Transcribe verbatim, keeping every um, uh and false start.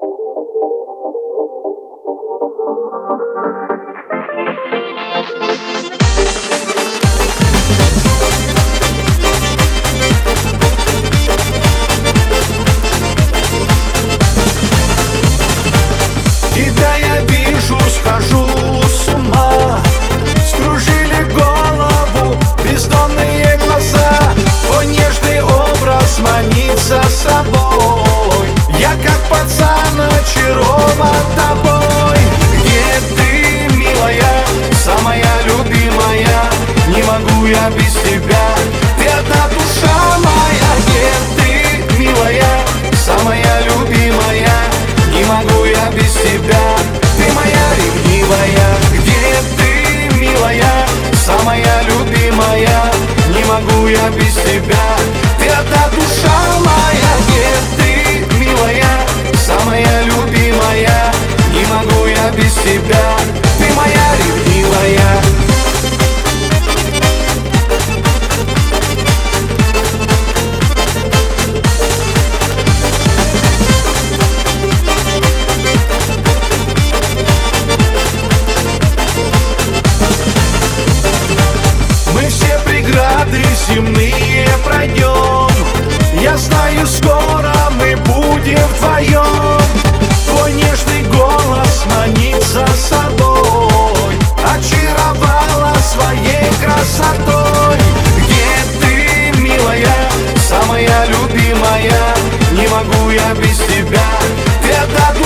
И да, я вижу, схожу с ума. Скружили голову бездонные глаза. Твой нежный образ манит за собой. Я как пацан очарован тобой. Где ты, милая, самая любимая? Не могу я без тебя. Ты одна душа моя. Где ты, милая, самая любимая? Не могу я без тебя. Ты моя ревнивая. Где ты, милая, самая любимая? Не могу я без тебя. Ты одна душа моя. Где ты, милая, самая любимая? Не могу я без тебя. Ты моя ревнивая. Преграды земные пройдем. Я знаю, скоро мы будем вдвоем. Твой нежный голос манит за собой, очаровала своей красотой. Где ты, милая, самая любимая? Не могу я без тебя. Ты одна